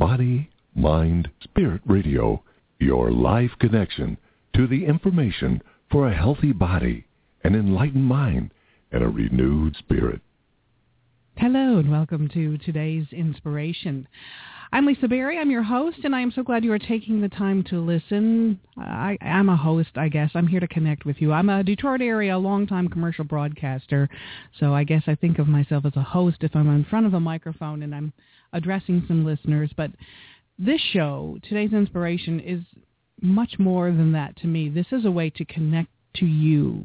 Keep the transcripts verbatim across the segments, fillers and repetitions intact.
Body, Mind, Spirit Radio, your live connection to the information for a healthy body, an enlightened mind, and a renewed spirit. Hello and welcome to today's inspiration. I'm Lisa Berry. I'm your host, and I am so glad you are taking the time to listen. I, I'm a host, I guess. I'm here to connect with you. I'm a Detroit area longtime commercial broadcaster, so I guess I think of myself as a host if I'm in front of a microphone and I'm addressing some listeners. But this show, today's inspiration, is much more than that to me. This is a way to connect to you,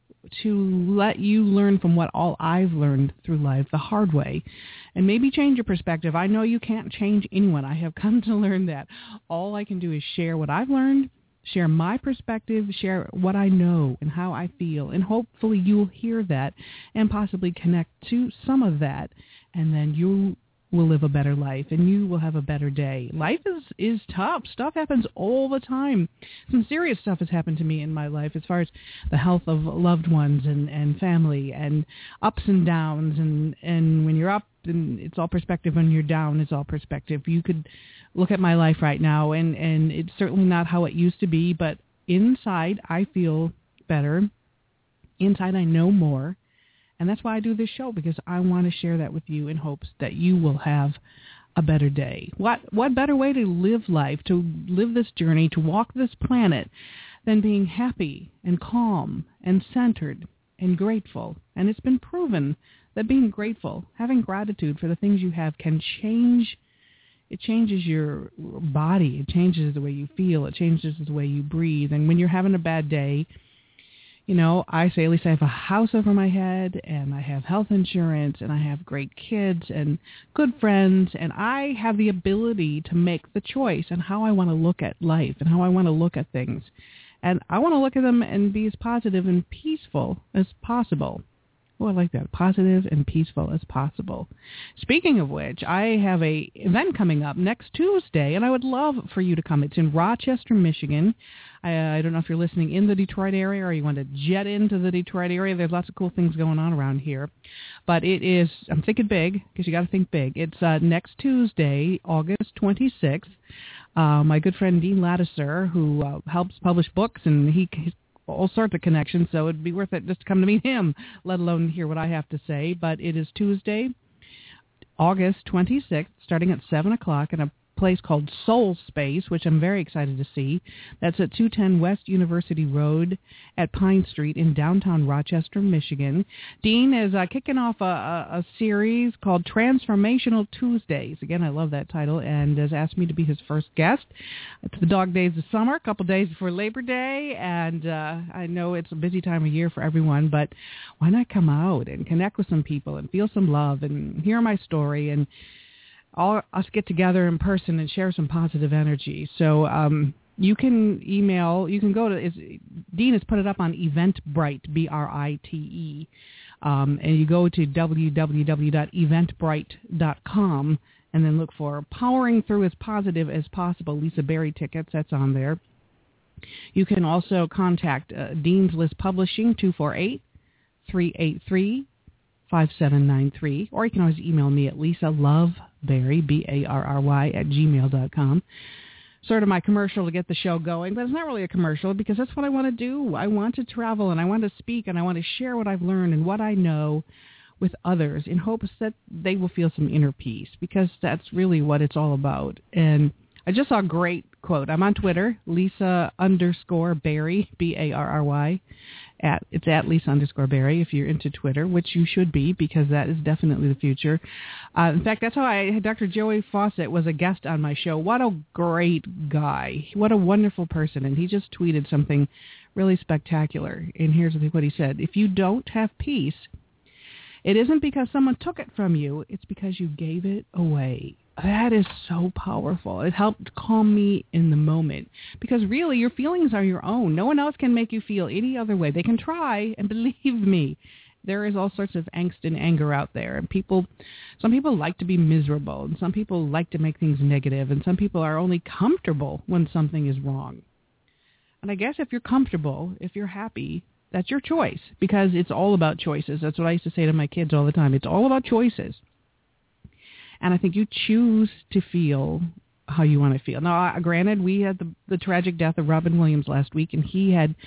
to let you learn from what all I've learned through life the hard way, and maybe change your perspective. I know you can't change anyone. I have come to learn that. All I can do is share what I've learned, share my perspective, share what I know and how I feel, and hopefully you'll hear that and possibly connect to some of that, and then you will live a better life, and you will have a better day. Life is, is tough. Stuff happens all the time. Some serious stuff has happened to me in my life as far as the health of loved ones and, and family, and ups and downs. And, and when you're up, and it's all perspective. When you're down, it's all perspective. You could look at my life right now, and, and it's certainly not how it used to be, but inside I feel better. Inside I know more. And that's why I do this show, because I want to share that with you in hopes that you will have a better day. What what better way to live life, to live this journey, to walk this planet, than being happy and calm and centered and grateful? And it's been proven that being grateful, having gratitude for the things you have, can change. It changes your body. It changes the way you feel. It changes the way you breathe. And when you're having a bad day, you know, I say, at least I have a house over my head, and I have health insurance, and I have great kids and good friends, and I have the ability to make the choice on how I want to look at life and how I want to look at things. And I want to look at them and be as positive and peaceful as possible. Oh, I like that. Positive and peaceful as possible. Speaking of which, I have a event coming up next Tuesday, and I would love for you to come. It's in Rochester, Michigan. I, I don't know if you're listening in the Detroit area or you want to jet into the Detroit area. There's lots of cool things going on around here. But it is, I'm thinking big, because you got to think big. It's uh, next Tuesday, August twenty-sixth. Uh, my good friend Dean Lattiser, who uh, helps publish books, and he he's all sorts of connections, so it'd be worth it just to come to meet him, let alone hear what I have to say. But it is Tuesday, August twenty-sixth, starting at seven o'clock in a place called Soul Space, which I'm very excited to see. That's at two ten West University Road at Pine Street in downtown Rochester, Michigan. Dean is uh, kicking off a, a, a series called Transformational Tuesdays. Again, I love that title, and has asked me to be his first guest. It's the dog days of summer, a couple days before Labor Day, and uh, I know it's a busy time of year for everyone, but why not come out and connect with some people and feel some love and hear my story, and all us get together in person and share some positive energy. So um, you can email, you can go to, is, Dean has put it up on Eventbrite, B R I T E, um, and you go to w w w dot eventbrite dot com and then look for Powering Through as Positive as Possible, Lisa Berry tickets, that's on there. You can also contact uh, Dean's List Publishing, two four eight, three eight three, five seven nine three, or you can always email me at Lisa Loveberry, B A R R Y, at gmail dot com. Sort of my commercial to get the show going, but it's not really a commercial because that's what I want to do. I want to travel, and I want to speak, and I want to share what I've learned and what I know with others in hopes that they will feel some inner peace, because that's really what it's all about. And I just saw a great quote. I'm on Twitter, Lisa underscore Berry, B A R R Y. At, it's at Lisa underscore Berry if you're into Twitter, which you should be, because that is definitely the future. Uh, in fact, that's how I, Doctor Joey Fawcett was a guest on my show. What a great guy. What a wonderful person. And he just tweeted something really spectacular. And here's what he said. If you don't have peace, it isn't because someone took it from you. It's because you gave it away. That is so powerful. It helped calm me in the moment, because really your feelings are your own. No one else can make you feel any other way. They can try, and believe me, there is all sorts of angst and anger out there. And people, some people like to be miserable, and some people like to make things negative, and some people are only comfortable when something is wrong. And I guess if you're comfortable, if you're happy, that's your choice, because it's all about choices. That's what I used to say to my kids all the time. It's all about choices. And I think you choose to feel how you want to feel. Now, granted, we had the, the tragic death of Robin Williams last week, and he had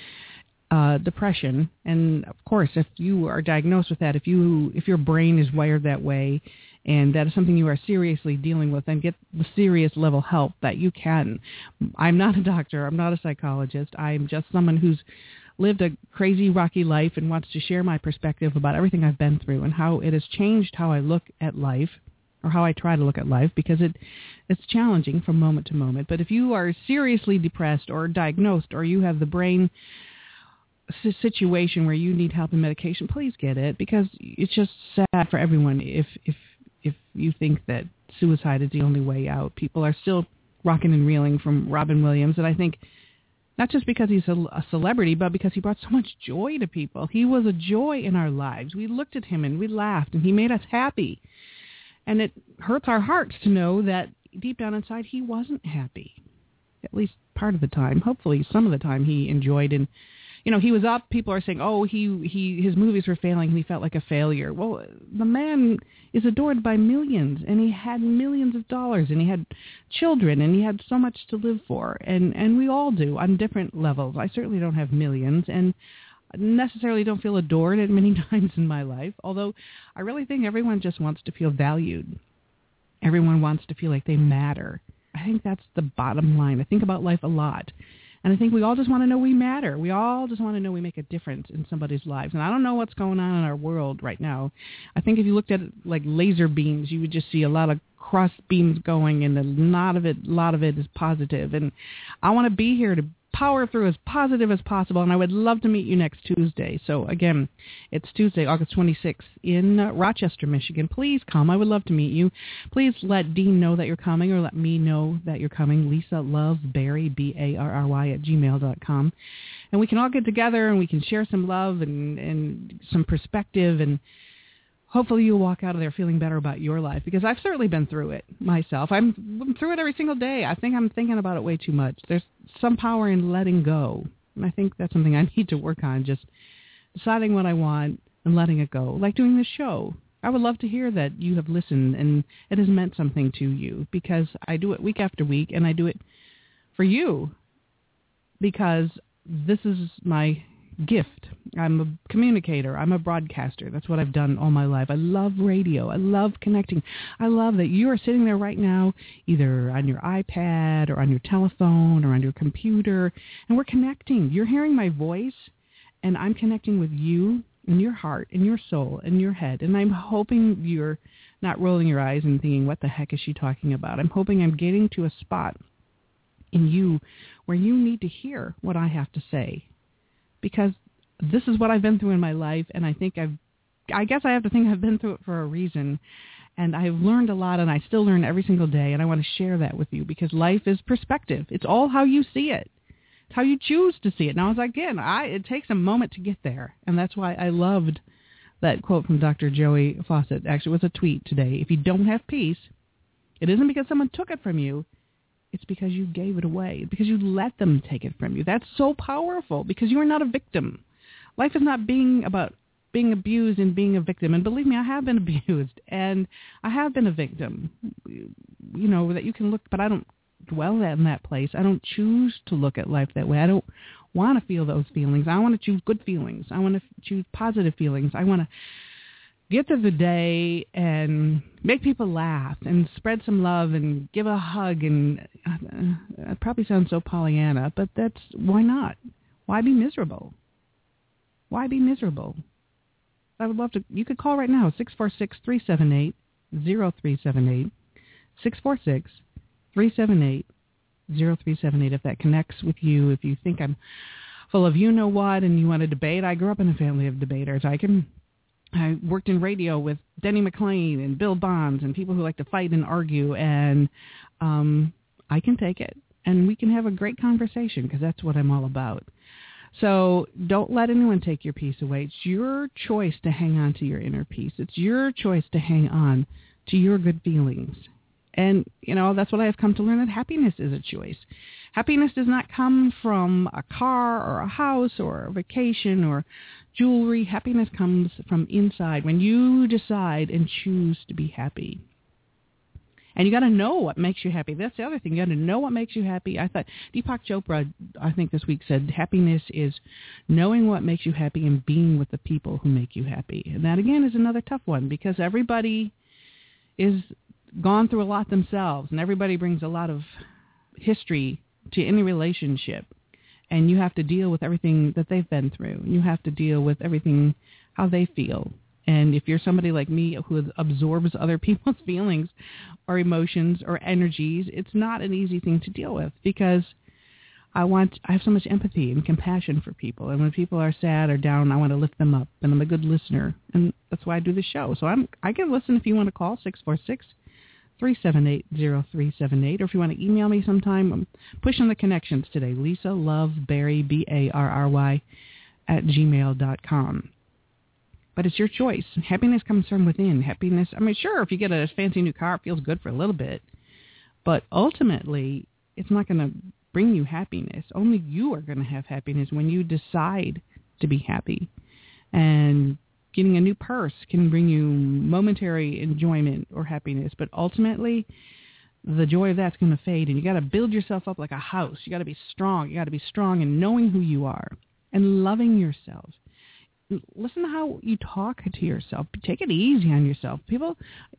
uh, depression. And of course, if you are diagnosed with that, if you if your brain is wired that way, and that is something you are seriously dealing with, then get the serious level help that you can. I'm not a doctor. I'm not a psychologist. I'm just someone who's lived a crazy, rocky life and wants to share my perspective about everything I've been through and how it has changed how I look at life, or how I try to look at life, because it it's challenging from moment to moment. But if you are seriously depressed or diagnosed, or you have the brain situation where you need help and medication, please get it, because it's just sad for everyone if if if you think that suicide is the only way out. People are still rocking and reeling from Robin Williams, and I think not just because he's a, a celebrity, but because he brought so much joy to people. He was a joy in our lives. We looked at him and we laughed, and he made us happy. And it hurts our hearts to know that deep down inside he wasn't happy, at least part of the time. Hopefully some of the time he enjoyed. And, you know, he was up. People are saying, oh, he, he his movies were failing and he felt like a failure. Well, the man is adored by millions, and he had millions of dollars, and he had children, and he had so much to live for. And, and we all do on different levels. I certainly don't have millions, and necessarily don't feel adored at many times in my life, although I really think everyone just wants to feel valued. Everyone wants to feel like they matter. I think that's the bottom line. I think about life a lot, and I think we all just want to know we matter. We all just want to know we make a difference in somebody's lives, and I don't know what's going on in our world right now. I think if you looked at it like laser beams, you would just see a lot of cross beams going, and a lot of it, a lot of it is positive, and I want to be here to power through as positive as possible, and I would love to meet you next Tuesday. So again, it's Tuesday, August twenty-sixth in uh, Rochester, Michigan. Please come. I would love to meet you. Please let Dean know that you're coming, or let me know that you're coming. Lisa Loves Barry, B A R R Y, at gmail dot com. And we can all get together, and we can share some love and, and some perspective, and hopefully you'll walk out of there feeling better about your life, because I've certainly been through it myself. I'm, I'm through it every single day. I think I'm thinking about it way too much. There's some power in letting go, and I think that's something I need to work on, just deciding what I want and letting it go, like doing this show. I would love to hear that you have listened and it has meant something to you, because I do it week after week, and I do it for you because this is my gift. I'm a communicator. I'm a broadcaster. That's what I've done all my life. I love radio. I love connecting. I love that you are sitting there right now, either on your iPad or on your telephone or on your computer, and we're connecting. You're hearing my voice, and I'm connecting with you in your heart, in your soul, in your head, and I'm hoping you're not rolling your eyes and thinking, what the heck is she talking about? I'm hoping I'm getting to a spot in you where you need to hear what I have to say, because this is what I've been through in my life, and I think I've, I guess I have to think I've been through it for a reason, and I've learned a lot, and I still learn every single day, and I want to share that with you, because life is perspective. It's all how you see it. It's how you choose to see it. Now, as again, I, it takes a moment to get there, and that's why I loved that quote from Doctor Joey Fawcett. Actually, it was a tweet today. If you don't have peace, it isn't because someone took it from you. It's because you gave it away, because you let them take it from you. That's so powerful, because you are not a victim. Life is not being about being abused and being a victim. And believe me, I have been abused, and I have been a victim. You know, that you can look, but I don't dwell in that place. I don't choose to look at life that way. I don't want to feel those feelings. I want to choose good feelings. I want to choose positive feelings. I want to get through the day and make people laugh and spread some love and give a hug. And uh, it probably sounds so Pollyanna, but that's, why not? Why be miserable? Why be miserable? I would love to, you could call right now, six four six, three seven eight, zero three seven eight, six four six, three seven eight, zero three seven eight, if that connects with you. If you think I'm full of you-know-what and you want to debate, I grew up in a family of debaters. I can... I worked in radio with Denny McClain and Bill Bonds and people who like to fight and argue, and um, I can take it, and we can have a great conversation, because that's what I'm all about. So don't let anyone take your peace away. It's your choice to hang on to your inner peace. It's your choice to hang on to your good feelings. And, you know, that's what I have come to learn, that happiness is a choice. Happiness does not come from a car or a house or a vacation or jewelry. Happiness comes from inside, when you decide and choose to be happy. And you got to know what makes you happy. That's the other thing. You got to know what makes you happy. I thought Deepak Chopra, I think this week, said happiness is knowing what makes you happy and being with the people who make you happy. And that, again, is another tough one because everybody is gone through a lot themselves, and everybody brings a lot of history to any relationship. And you have to deal with everything that they've been through. You have to deal with everything, how they feel. And if you're somebody like me who absorbs other people's feelings or emotions or energies, it's not an easy thing to deal with because I want, I have so much empathy and compassion for people. And when people are sad or down, I want to lift them up. And I'm a good listener. And that's why I do the show. So I'm, I can listen if you want to call six four six, three seven eight, zero three seven eight. Or if you want to email me sometime, I'm pushing the connections today. Lisa Love Barry, B A R R Y, at gmail dot com. But it's your choice. Happiness comes from within. Happiness, I mean, sure, if you get a fancy new car, it feels good for a little bit. But ultimately, it's not going to bring you happiness. Only you are going to have happiness when you decide to be happy. And getting a new purse can bring you momentary enjoyment or happiness. But ultimately, the joy of that's going to fade. And you got to build yourself up like a house. You got to be strong. You got to be strong in knowing who you are and loving yourself. Listen to how you talk to yourself. Take it easy on yourself. People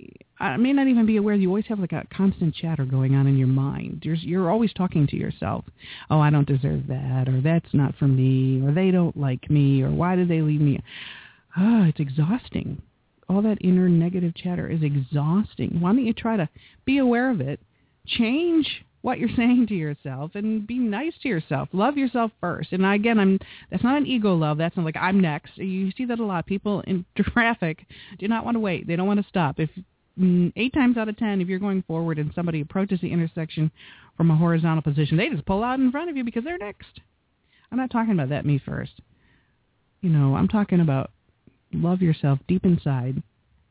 I may not even be aware you always have like a constant chatter going on in your mind. You're, you're always talking to yourself. Oh, I don't deserve that, or that's not for me, or they don't like me, or why did they leave me? Ah, oh, it's exhausting. All that inner negative chatter is exhausting. Why don't you try to be aware of it, change what you're saying to yourself, and be nice to yourself. Love yourself first. And again, I'm that's not an ego love. That's not like I'm next. You see that a lot. People in traffic do not want to wait. They don't want to stop. If eight times out of ten, if you're going forward and somebody approaches the intersection from a horizontal position, they just pull out in front of you because they're next. I'm not talking about that me first. You know, I'm talking about love yourself deep inside,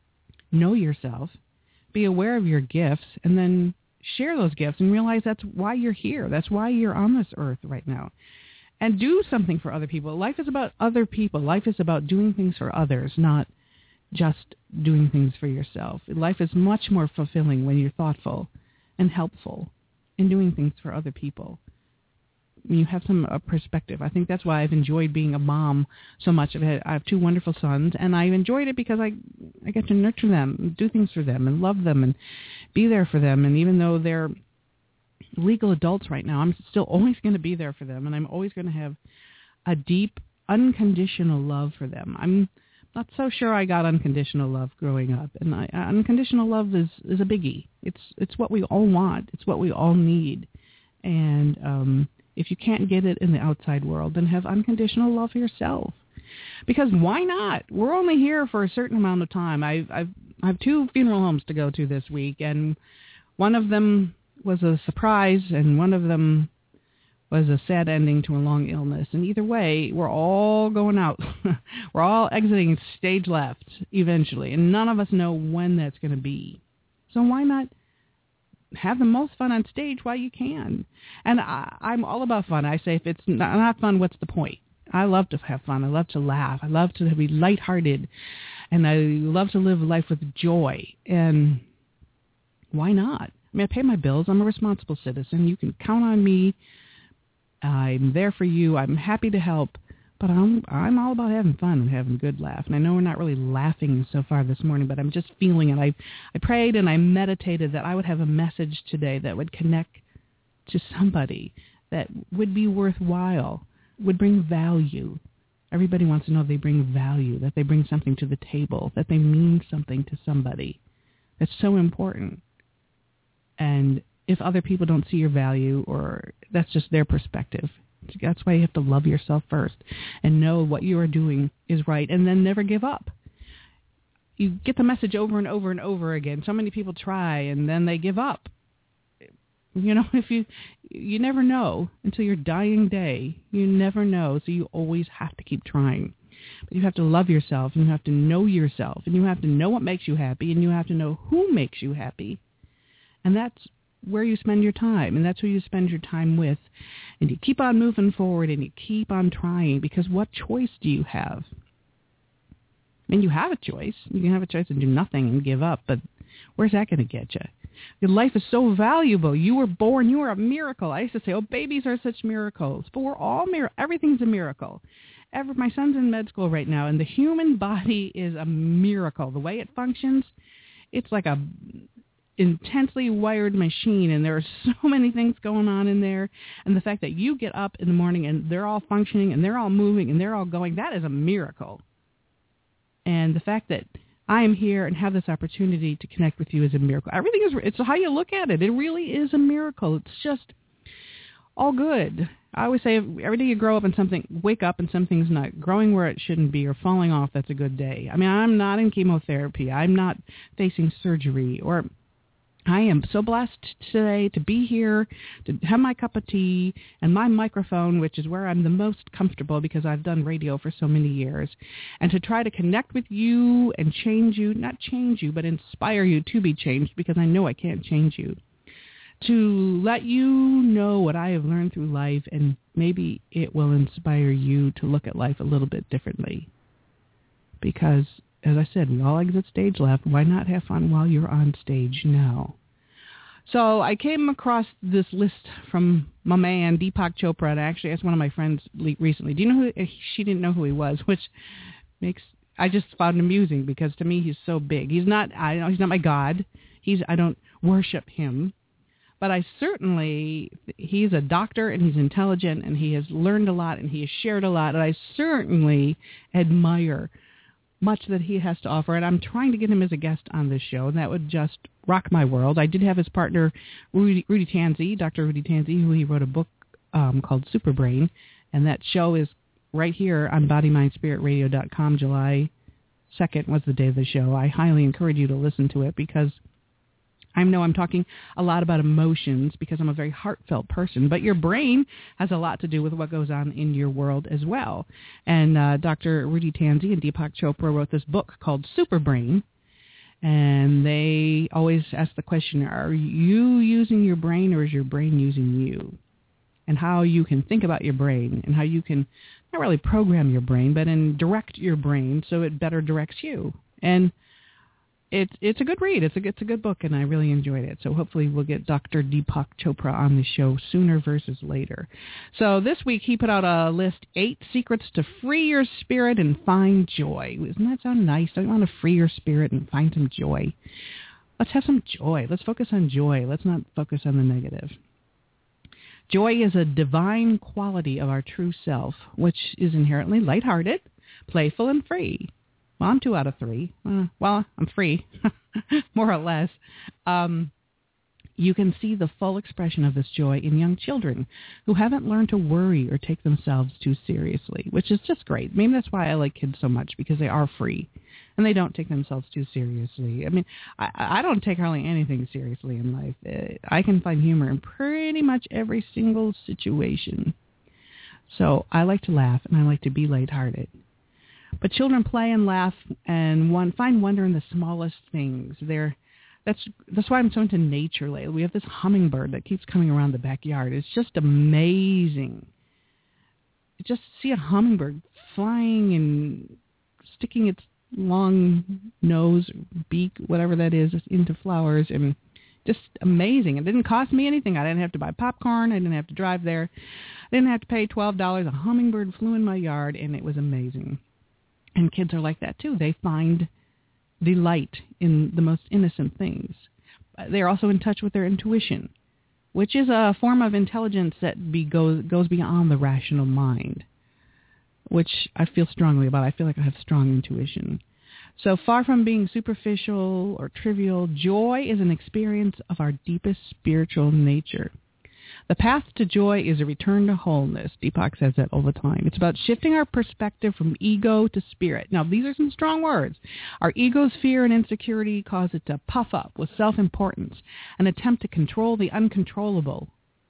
know yourself, be aware of your gifts, and then share those gifts and realize that's why you're here. That's why you're on this earth right now. And do something for other people. Life is about other people. Life is about doing things for others, not just doing things for yourself. Life is much more fulfilling when you're thoughtful and helpful in doing things for other people. You have some uh, perspective. I think that's why I've enjoyed being a mom so much. I've had, I have two wonderful sons, and I've enjoyed it because I I get to nurture them, and do things for them, and love them, and be there for them. And even though they're legal adults right now, I'm still always going to be there for them, and I'm always going to have a deep, unconditional love for them. I'm not so sure I got unconditional love growing up, and I, unconditional love is, is a biggie. It's it's what we all want. It's what we all need, and um, if you can't get it in the outside world, then have unconditional love for yourself. Because why not? We're only here for a certain amount of time. I've, I've, I have two funeral homes to go to this week, and one of them was a surprise, and one of them was a sad ending to a long illness. And either way, we're all going out. We're all exiting stage left eventually, and none of us know when that's going to be. So why not have the most fun on stage while you can? And I, I'm all about fun. I say if it's not, not fun, what's the point? I love to have fun. I love to laugh. I love to be lighthearted. And I love to live life with joy. And why not? I mean, I pay my bills. I'm a responsible citizen. You can count on me. I'm there for you. I'm happy to help. But I'm I'm all about having fun and having a good laugh. And I know we're not really laughing so far this morning, but I'm just feeling it. I I prayed and I meditated that I would have a message today that would connect to somebody, that would be worthwhile, would bring value. Everybody wants to know they bring value, that they bring something to the table, that they mean something to somebody. That's so important. And if other people don't see your value, or that's just their perspective, that's why you have to love yourself first and know what you are doing is right, and then never give up. You get the message over and over and over again. So many people try, and then they give up. You know, if you you never know until your dying day. You never know, so you always have to keep trying. But you have to love yourself, and you have to know yourself, and you have to know what makes you happy, and you have to know who makes you happy. And that's where you spend your time, and that's who you spend your time with. And you keep on moving forward, and you keep on trying, because what choice do you have? I mean, you have a choice. You can have a choice to do nothing and give up, but where's that going to get you? Your life is so valuable. You were born. You are a miracle. I used to say, oh, babies are such miracles. But we're all mir- everything's a miracle. Every, my son's in med school right now, and the human body is a miracle. The way it functions, it's like a intensely wired machine, and there are so many things going on in there. And the fact that you get up in the morning and they're all functioning and they're all moving and they're all going, that is a miracle. And the fact that I am here and have this opportunity to connect with you is a miracle. Everything is, it's how you look at it. It really is a miracle. It's just all good. I always say every day you grow up and something, wake up and something's not growing where it shouldn't be or falling off, that's a good day. I mean, I'm not in chemotherapy. I'm not facing surgery, or I am so blessed today to be here, to have my cup of tea and my microphone, which is where I'm the most comfortable because I've done radio for so many years, and to try to connect with you and change you, not change you, but inspire you to be changed, because I know I can't change you, to let you know what I have learned through life, and maybe it will inspire you to look at life a little bit differently. Because, as I said, we all exit stage left. Why not have fun while you're on stage now? So I came across this list from my man, Deepak Chopra, and I actually asked one of my friends recently, do you know who, she didn't know who he was, which makes, I just found it amusing, because to me he's so big. He's not, I know he's not my God. He's, I don't worship him. But I certainly, he's a doctor and he's intelligent and he has learned a lot and he has shared a lot. And I certainly admire much that he has to offer. And I'm trying to get him as a guest on this show, and that would just rock my world. I did have his partner, Rudy, Rudy Tanzi, Doctor Rudy Tanzi, who he wrote a book um, called Superbrain. And that show is right here on body mind spirit radio dot com. July second was the day of the show. I highly encourage you to listen to it, because I know I'm talking a lot about emotions because I'm a very heartfelt person, but your brain has a lot to do with what goes on in your world as well. And uh, Doctor Rudy Tanzi and Deepak Chopra wrote this book called Superbrain, and they always ask the question, are you using your brain or is your brain using you? And how you can think about your brain and how you can not really program your brain, but in direct your brain so it better directs you. And It's it's a good read. It's a it's a good book, and I really enjoyed it. So hopefully we'll get Doctor Deepak Chopra on the show sooner versus later. So this week he put out a list, eight secrets to free your spirit and find joy. Doesn't that sound nice? Don't you want to free your spirit and find some joy? Let's have some joy. Let's focus on joy. Let's not focus on the negative. Joy is a divine quality of our true self, which is inherently lighthearted, playful, and free. Well, I'm two out of three. Uh, well, I'm free, more or less. Um, you can see the full expression of this joy in young children who haven't learned to worry or take themselves too seriously, which is just great. Maybe that's why I like kids so much, because they are free and they don't take themselves too seriously. I mean, I, I don't take hardly anything seriously in life. I can find humor in pretty much every single situation. So I like to laugh and I like to be lighthearted. But children play and laugh and one, find wonder in the smallest things. They're, that's that's why I'm so into nature lately. We have this hummingbird that keeps coming around the backyard. It's just amazing. Just see a hummingbird flying and sticking its long nose, beak, whatever that is, into flowers, and just amazing. It didn't cost me anything. I didn't have to buy popcorn. I didn't have to drive there. I didn't have to pay twelve dollars. A hummingbird flew in my yard, and it was amazing. And kids are like that, too. They find delight in the most innocent things. They're also in touch with their intuition, which is a form of intelligence that be, goes, goes beyond the rational mind, which I feel strongly about. I feel like I have strong intuition. So far from being superficial or trivial, joy is an experience of our deepest spiritual nature. The path to joy is a return to wholeness. Deepak says that all the time. It's about shifting our perspective from ego to spirit. Now, these are some strong words. Our ego's fear and insecurity cause it to puff up with self-importance and attempt to control the uncontrollable.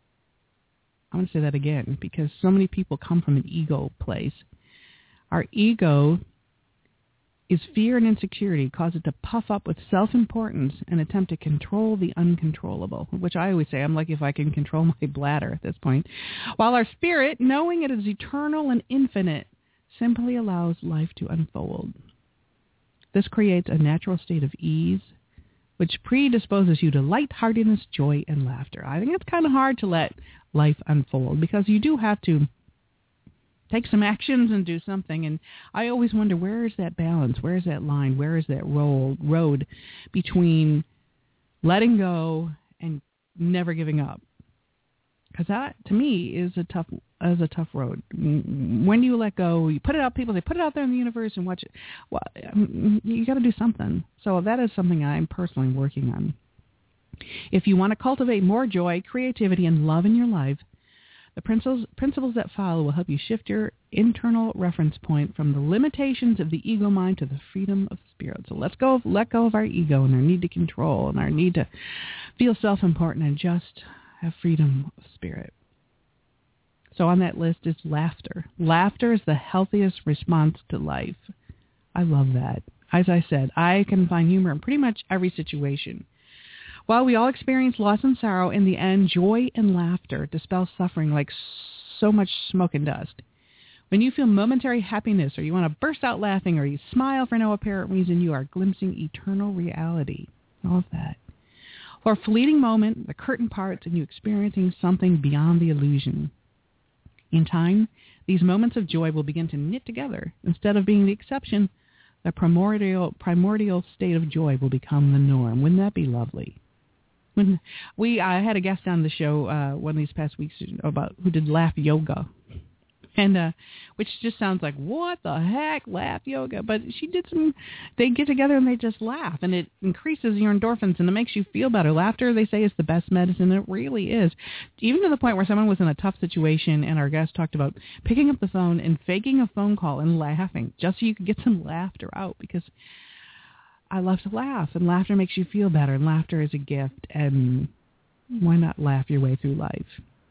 I want to say that again, because so many people come from an ego place. Our ego is fear and insecurity cause it to puff up with self-importance and attempt to control the uncontrollable, which I always say, I'm lucky if I can control my bladder at this point. While our spirit, knowing it is eternal and infinite, simply allows life to unfold. This creates a natural state of ease, which predisposes you to lightheartedness, joy, and laughter. I think it's kind of hard to let life unfold because you do have to take some actions and do something. And I always wonder, where is that balance? Where is that line? Where is that road, road between letting go and never giving up? Because that, to me, is a tough is a tough road. When you let go, you put it out. People say, put it out there in the universe and watch it. Well, you got to do something. So that is something I'm personally working on. If you want to cultivate more joy, creativity, and love in your life, the principles, principles that follow will help you shift your internal reference point from the limitations of the ego mind to the freedom of spirit. So let's go, let go of our ego and our need to control and our need to feel self-important and just have freedom of spirit. So on that list is laughter. Laughter is the healthiest response to life. I love that. As I said, I can find humor in pretty much every situation. While we all experience loss and sorrow, in the end, joy and laughter dispel suffering like so much smoke and dust. When you feel momentary happiness, or you want to burst out laughing, or you smile for no apparent reason, you are glimpsing eternal reality. All of that. For a fleeting moment, the curtain parts and you experiencing something beyond the illusion. In time, these moments of joy will begin to knit together. Instead of being the exception, the primordial primordial state of joy will become the norm. Wouldn't that be lovely? When we, I had a guest on the show uh, one of these past weeks about who did laugh yoga, and uh, which just sounds like, what the heck, laugh yoga? But she did some. They get together and they just laugh, and it increases your endorphins and it makes you feel better. Laughter, they say, is the best medicine. It really is. Even to the point where someone was in a tough situation, and our guest talked about picking up the phone and faking a phone call and laughing just so you could get some laughter out, because I love to laugh, and laughter makes you feel better, and laughter is a gift, and why not laugh your way through life?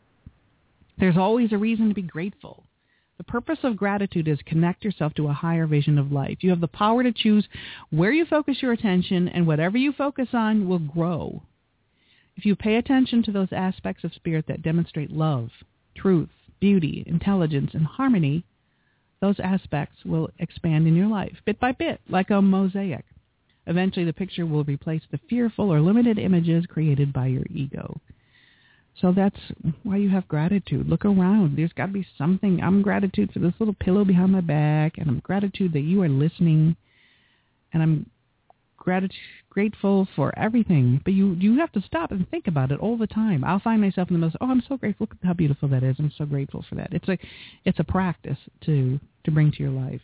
There's always a reason to be grateful. The purpose of gratitude is connect yourself to a higher vision of life. You have the power to choose where you focus your attention, and whatever you focus on will grow. If you pay attention to those aspects of spirit that demonstrate love, truth, beauty, intelligence, and harmony, those aspects will expand in your life, bit by bit, like a mosaic. Eventually, the picture will replace the fearful or limited images created by your ego. So that's why you have gratitude. Look around. There's got to be something. I'm gratitude for this little pillow behind my back, and I'm gratitude that you are listening, and I'm gratitude, grateful for everything. But you, you have to stop and think about it all the time. I'll find myself in the most, oh, I'm so grateful. Look how beautiful that is. I'm so grateful for that. It's a, it's a practice to, to bring to your life.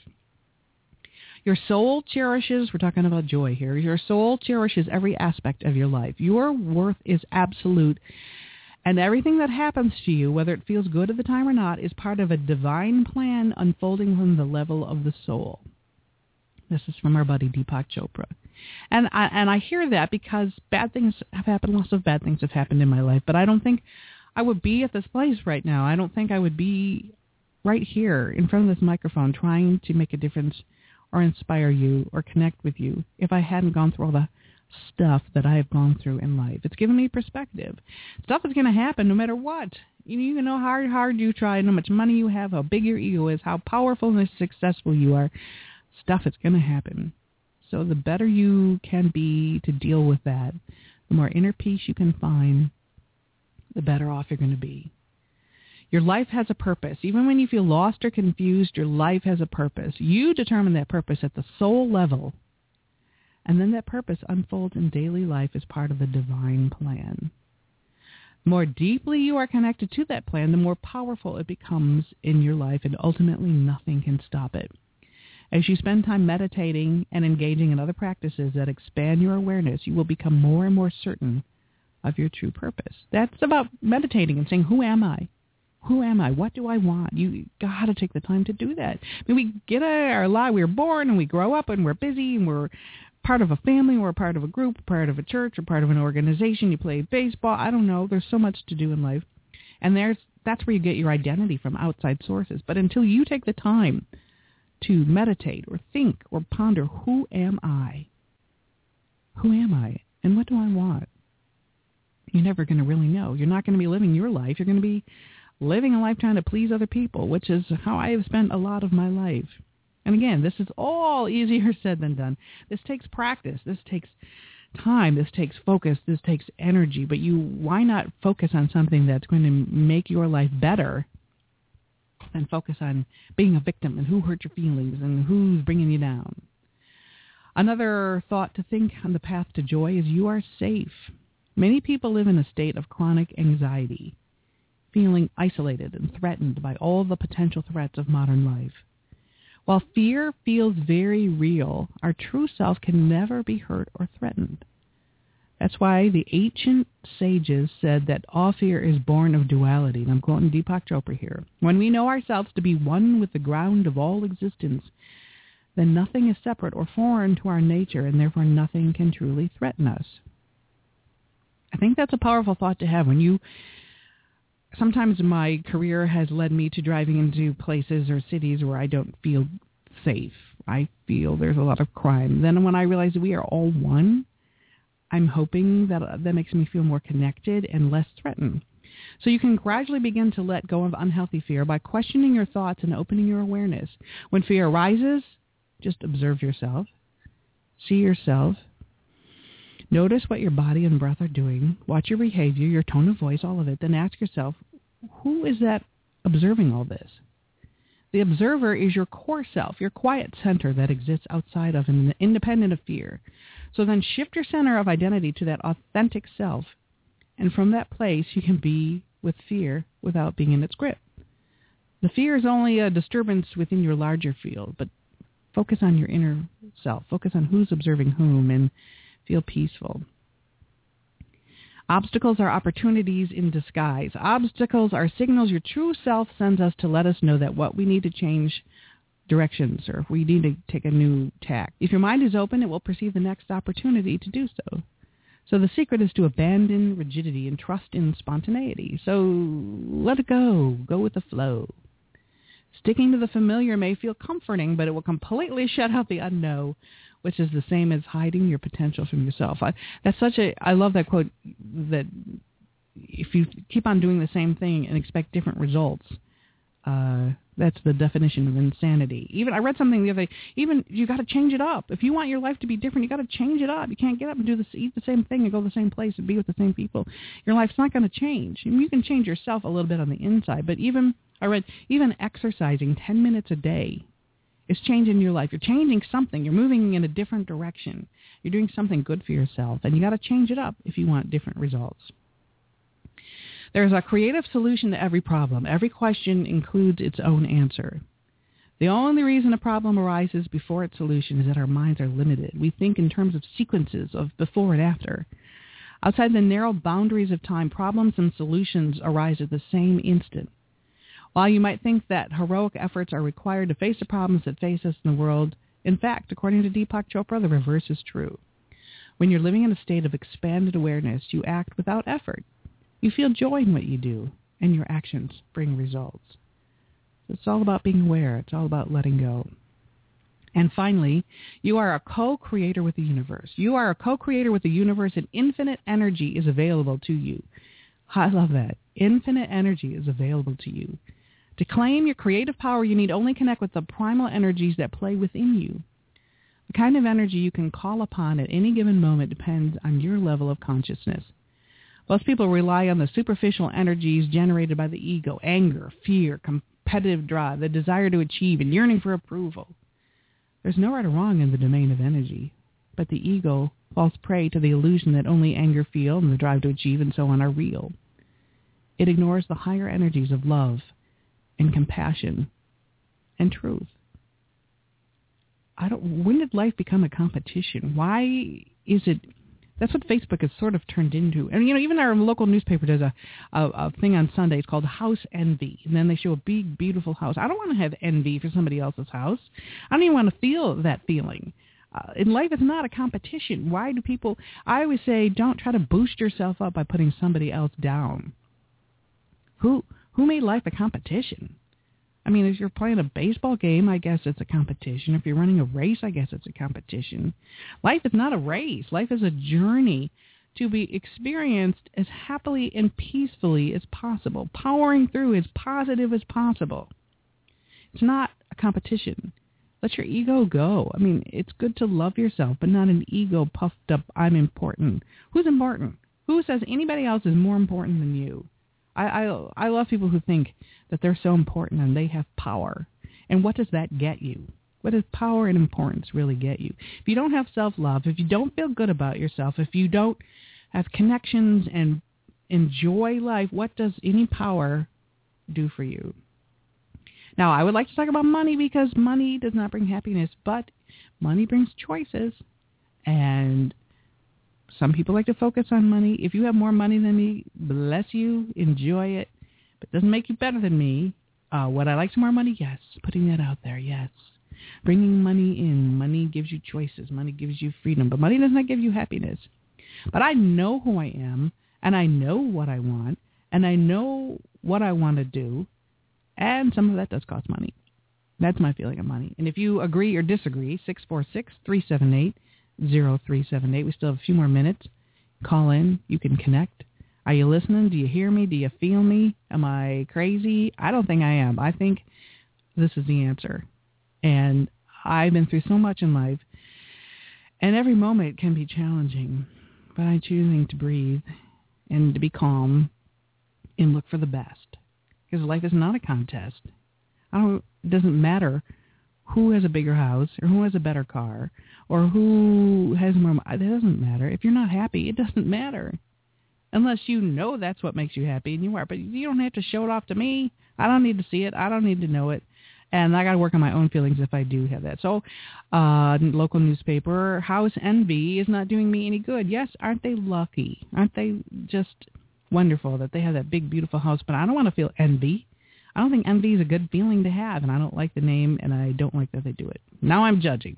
Your soul cherishes, we're talking about joy here, your soul cherishes every aspect of your life. Your worth is absolute, and everything that happens to you, whether it feels good at the time or not, is part of a divine plan unfolding from the level of the soul. This is from our buddy Deepak Chopra. And I, and I hear that because bad things have happened, lots of bad things have happened in my life, but I don't think I would be at this place right now. I don't think I would be right here in front of this microphone trying to make a difference or inspire you or connect with you if I hadn't gone through all the stuff that I have gone through in life. It's given me perspective. Stuff is going to happen no matter what. You know, you know how hard, hard you try, how much money you have, how big your ego is, how powerful and successful you are. Stuff is going to happen. So the better you can be to deal with that, the more inner peace you can find, the better off you're going to be. Your life has a purpose. Even when you feel lost or confused, your life has a purpose. You determine that purpose at the soul level, and then that purpose unfolds in daily life as part of the divine plan. The more deeply you are connected to that plan, the more powerful it becomes in your life, and ultimately nothing can stop it. As you spend time meditating and engaging in other practices that expand your awareness, you will become more and more certain of your true purpose. That's about meditating and saying, who am I? Who am I? What do I want? You got to take the time to do that. I mean, we get our life. We're born and we grow up and we're busy and we're part of a family. We're part of a group, part of a church, or part of an organization. You play baseball. I don't know. There's so much to do in life. And there's that's where you get your identity from, outside sources. But until you take the time to meditate or think or ponder, who am I? Who am I? And what do I want? You're never going to really know. You're not going to be living your life. You're going to be living a life trying to please other people, which is how I have spent a lot of my life. And again, this is all easier said than done. This takes practice. This takes time. This takes focus. This takes energy. But you, why not focus on something that's going to make your life better than focus on being a victim and who hurt your feelings and who's bringing you down? Another thought to think on the path to joy is you are safe. Many people live in a state of chronic anxiety, feeling isolated and threatened by all the potential threats of modern life. While fear feels very real, our true self can never be hurt or threatened. That's why the ancient sages said that all fear is born of duality. And I'm quoting Deepak Chopra here. When we know ourselves to be one with the ground of all existence, then nothing is separate or foreign to our nature, and therefore nothing can truly threaten us. I think that's a powerful thought to have when you... Sometimes my career has led me to driving into places or cities where I don't feel safe. I feel there's a lot of crime. Then when I realize we are all one, I'm hoping that uh, that makes me feel more connected and less threatened. So you can gradually begin to let go of unhealthy fear by questioning your thoughts and opening your awareness. When fear arises, just observe yourself. See yourself. Notice what your body and breath are doing. Watch your behavior, your tone of voice, all of it. Then ask yourself, who is that observing all this? The observer is your core self, your quiet center that exists outside of and independent of fear. So then shift your center of identity to that authentic self. And from that place, you can be with fear without being in its grip. The fear is only a disturbance within your larger field, but focus on your inner self. Focus on who's observing whom and feel peaceful. Obstacles are opportunities in disguise. Obstacles are signals your true self sends us to let us know that what we need to change directions or if we need to take a new tack. If your mind is open, it will perceive the next opportunity to do so. So the secret is to abandon rigidity and trust in spontaneity. So let it go. Go with the flow. Sticking to the familiar may feel comforting, but it will completely shut out the unknown, which is the same as hiding your potential from yourself. I, that's such a, I love that quote, that if you keep on doing the same thing and expect different results, uh, that's the definition of insanity. Even I read something the other day, even you got to change it up. If you want your life to be different, you got to change it up. You can't get up and do this, eat the same thing and go to the same place and be with the same people. Your life's not going to change. I mean, you can change yourself a little bit on the inside, but even, I read, even exercising ten minutes a day is changing your life. You're changing something. You're moving in a different direction. You're doing something good for yourself, and you got to change it up if you want different results. There's a creative solution to every problem. Every question includes its own answer. The only reason a problem arises before its solution is that our minds are limited. We think in terms of sequences of before and after. Outside the narrow boundaries of time, problems and solutions arise at the same instant. While you might think that heroic efforts are required to face the problems that face us in the world, in fact, according to Deepak Chopra, the reverse is true. When you're living in a state of expanded awareness, you act without effort. You feel joy in what you do, and your actions bring results. So it's all about being aware. It's all about letting go. And finally, you are a co-creator with the universe. You are a co-creator with the universe, and infinite energy is available to you. I love that. Infinite energy is available to you. To claim your creative power, you need only connect with the primal energies that play within you. The kind of energy you can call upon at any given moment depends on your level of consciousness. Most people rely on the superficial energies generated by the ego, anger, fear, competitive drive, the desire to achieve, and yearning for approval. There's no right or wrong in the domain of energy, but the ego falls prey to the illusion that only anger, fear, and the drive to achieve and so on are real. It ignores the higher energies of love and compassion and truth. I don't. When did life become a competition? Why is it? That's what Facebook has sort of turned into. And, you know, even our local newspaper does a, a, a thing on Sunday. It's called House Envy. And then they show a big, beautiful house. I don't want to have envy for somebody else's house. I don't even want to feel that feeling. Uh, in life, it's not a competition. Why do people... I always say, don't try to boost yourself up by putting somebody else down. Who who made life a competition? I mean, if you're playing a baseball game, I guess it's a competition. If you're running a race, I guess it's a competition. Life is not a race. Life is a journey to be experienced as happily and peacefully as possible, powering through as positive as possible. It's not a competition. Let your ego go. I mean, it's good to love yourself, but not an ego puffed up, I'm important. Who's important? Who says anybody else is more important than you? I, I, I love people who think that they're so important and they have power. And what does that get you? What does power and importance really get you? If you don't have self-love, if you don't feel good about yourself, if you don't have connections and enjoy life, what does any power do for you? Now, I would like to talk about money because money does not bring happiness, but money brings choices. And some people like to focus on money. If you have more money than me, bless you, enjoy it. But it doesn't make you better than me. Uh, would I like some more money? Yes. Putting that out there, yes. Bringing money in. Money gives you choices. Money gives you freedom. But money does not give you happiness. But I know who I am, and I know what I want, and I know what I want to do. And some of that does cost money. That's my feeling of money. And if you agree or disagree, six four six, three seven eight, zero three seven eight. We still have a few more minutes. Call in. You can connect. Are you listening? Do you hear me? Do you feel me? Am I crazy? I don't think I am. I think this is the answer. And I've been through so much in life, and every moment can be challenging. But I'm choosing to breathe and to be calm and look for the best. Because life is not a contest. I don't, it doesn't matter who has a bigger house or who has a better car or who has more. It doesn't matter. If you're not happy, it doesn't matter. Unless you know that's what makes you happy and you are. But you don't have to show it off to me. I don't need to see it. I don't need to know it. And I got to work on my own feelings if I do have that. So, uh, local newspaper, House Envy is not doing me any good. Yes, aren't they lucky? Aren't they just wonderful that they have that big, beautiful house? But I don't want to feel envy. I don't think envy is a good feeling to have, and I don't like the name, and I don't like that they do it. Now I'm judging.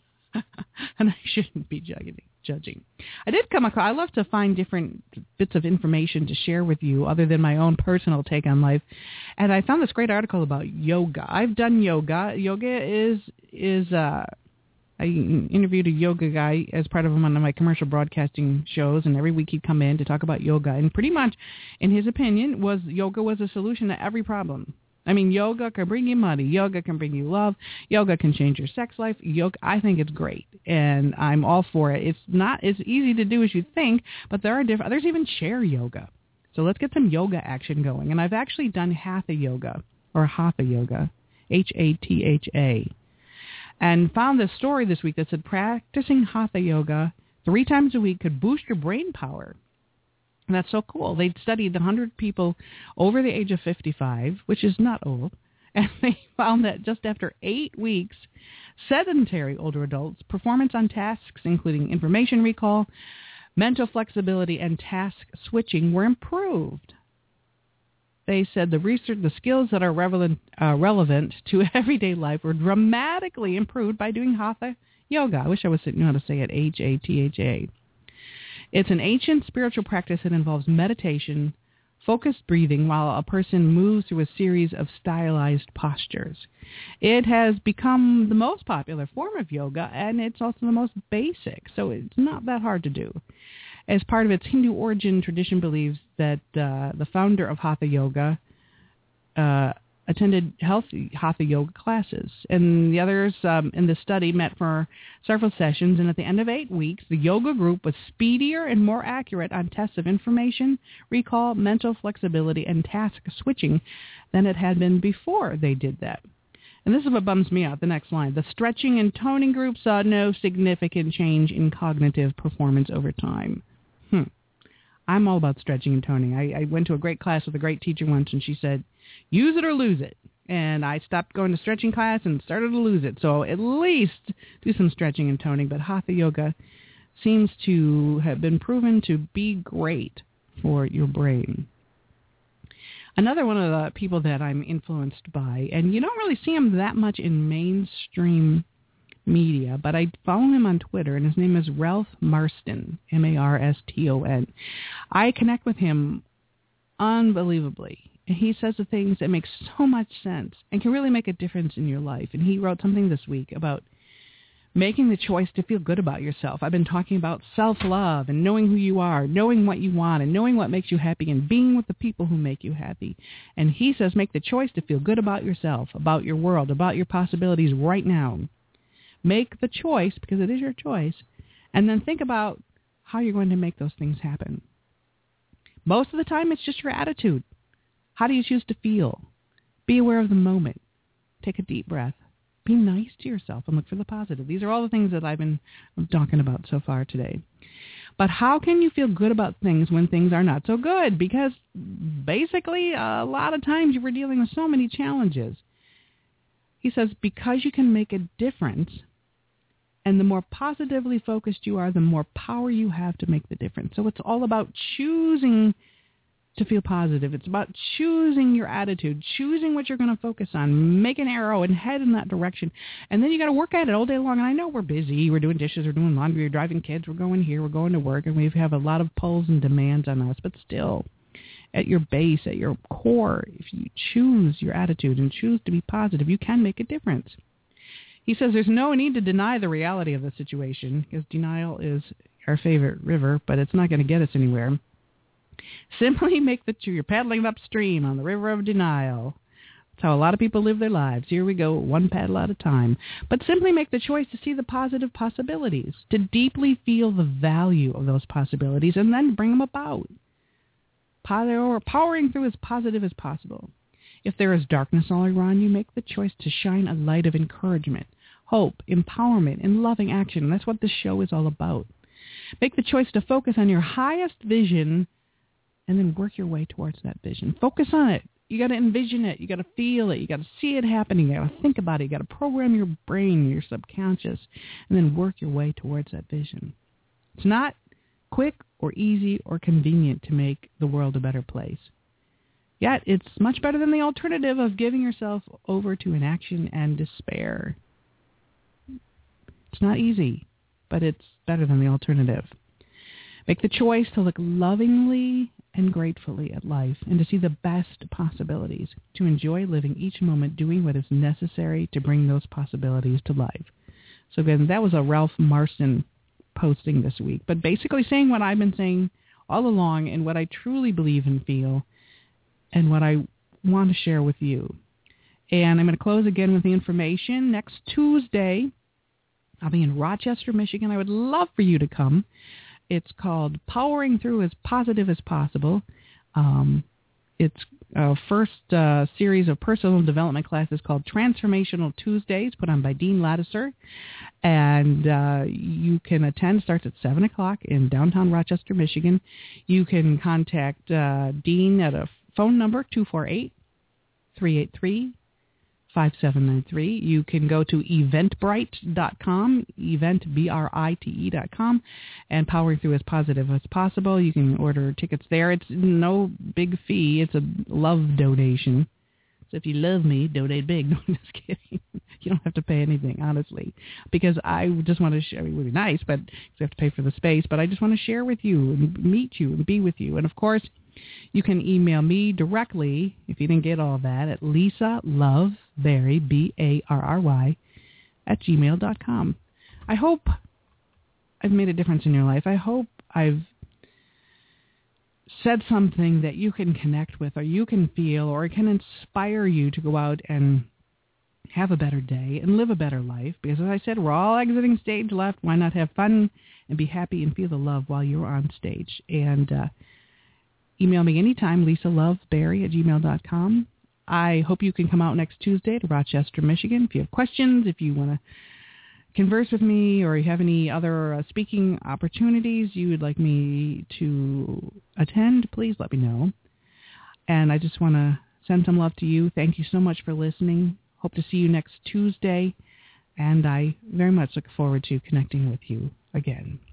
And I shouldn't be judging. Judging. I did come across, I love to find different bits of information to share with you other than my own personal take on life. And I found this great article about yoga. I've done yoga. Yoga is, is uh, I interviewed a yoga guy as part of one of my commercial broadcasting shows, and every week he'd come in to talk about yoga. And pretty much, in his opinion, was yoga was a solution to every problem. I mean, yoga can bring you money. Yoga can bring you love. Yoga can change your sex life. Yoga, I think it's great, and I'm all for it. It's not as easy to do as you think, but there are different. There's even chair yoga. So let's get some yoga action going. And I've actually done hatha yoga, or hatha yoga, H A T H A, and found this story this week that said practicing hatha yoga three times a week could boost your brain power. And that's so cool. They'd studied one hundred people over the age of fifty-five, which is not old, and they found that just after eight weeks, sedentary older adults' performance on tasks, including information recall, mental flexibility, and task switching, were improved. They said the research, the skills that are relevant, uh, relevant to everyday life were dramatically improved by doing hatha yoga. I wish I was knew how to say it, H A T H A. It's an ancient spiritual practice that involves meditation, focused breathing while a person moves through a series of stylized postures. It has become the most popular form of yoga, and it's also the most basic, so it's not that hard to do. As part of its Hindu origin, tradition believes that uh, the founder of Hatha Yoga uh, attended healthy Hatha Yoga classes, and the others um, in the study met for several sessions, and at the end of eight weeks, the yoga group was speedier and more accurate on tests of information, recall, mental flexibility, and task switching than it had been before they did that. And this is what bums me out, the next line. The stretching and toning group saw no significant change in cognitive performance over time. Hmm. I'm all about stretching and toning. I, I went to a great class with a great teacher once, and she said, use it or lose it. And I stopped going to stretching class and started to lose it. So at least do some stretching and toning. But Hatha Yoga seems to have been proven to be great for your brain. Another one of the people that I'm influenced by, and you don't really see him that much in mainstream media, but I follow him on Twitter, and his name is Ralph Marston, M A R S T O N. I connect with him unbelievably. And he says the things that make so much sense and can really make a difference in your life. And he wrote something this week about Making the choice to feel good about yourself. I've been talking about self-love and knowing who you are, knowing what you want, and knowing what makes you happy, and being with the people who make you happy. And he says make the choice to feel good about yourself, about your world, about your possibilities right now. Make the choice, because it is your choice, and then think about how you're going to make those things happen. Most of the time, it's just your attitude. How do you choose to feel? Be aware of the moment. Take a deep breath. Be nice to yourself and look for the positive. These are all the things that I've been talking about so far today. But how can you feel good about things when things are not so good? Because basically, a lot of times you were dealing with so many challenges. He says, because you can make a difference, and the more positively focused you are, the more power you have to make the difference. So it's all about choosing to feel positive. It's about choosing your attitude, choosing what you're going to focus on, make an arrow and head in that direction. And then you got to work at it all day long. And I know we're busy. We're doing dishes, we're doing laundry, we're driving kids, we're going here, we're going to work, and we have a lot of pulls and demands on us. But still, at your base, at your core, if you choose your attitude and choose to be positive, you can make a difference. He says there's no need to deny the reality of the situation, because denial is our favorite river, but it's not going to get us anywhere. Simply make the you're paddling upstream on the river of denial. That's how a lot of people live their lives. Here we go, one paddle at a time. But simply make the choice to see the positive possibilities, to deeply feel the value of those possibilities, and then bring them about. Powering through as positive as possible. If there is darkness all around you, make the choice to shine a light of encouragement, hope, empowerment, and loving action. And that's what this show is all about. Make the choice to focus on your highest vision and then work your way towards that vision. Focus on it. You got to envision it. You got to feel it. You got to see it happening. You got to think about it. You got to program your brain, your subconscious, and then work your way towards that vision. It's not quick or easy or convenient to make the world a better place. Yet it's much better than the alternative of giving yourself over to inaction and despair. It's not easy, but it's better than the alternative. Make the choice to look lovingly and gratefully at life and to see the best possibilities, to enjoy living each moment doing what is necessary to bring those possibilities to life. So again, that was a Ralph Marston posting this week, but basically saying what I've been saying all along and what I truly believe and feel and what I want to share with you. And I'm going to close again with the information. Next Tuesday, I'll be in Rochester, Michigan. I would love for you to come. It's called Powering Through as Positive as Possible. Um, it's a first uh, series of personal development classes called Transformational Tuesdays, put on by Dean Lattiser. And uh, you can attend. Starts at seven o'clock in downtown Rochester, Michigan. You can contact uh, Dean at a phone number, two four eight, three eight three, five seven nine three. You can go to eventbrite dot com, event, B R I T E dot com, and Powering Through as Positive as Possible. You can order tickets there. It's no big fee. It's a love donation. So if you love me, donate big. No, I'm just kidding. You don't have to pay anything, honestly, because I just want to share. It would be nice, but you have to pay for the space. But I just want to share with you and meet you and be with you. And, of course, you can email me directly, if you didn't get all that, at Lisa Love Barry, B A R R Y, at gmail dot com. I hope I've made a difference in your life. I hope I've said something that you can connect with or you can feel or it can inspire you to go out and have a better day and live a better life. Because, as I said, we're all exiting stage left. Why not have fun and be happy and feel the love while you're on stage? And uh, email me anytime, Lisa Love Barry at gmail dot com. I hope you can come out next Tuesday to Rochester, Michigan. If you have questions, if you want to converse with me or you have any other uh, speaking opportunities you would like me to attend, please let me know. And I just want to send some love to you. Thank you so much for listening. Hope to see you next Tuesday. And I very much look forward to connecting with you again.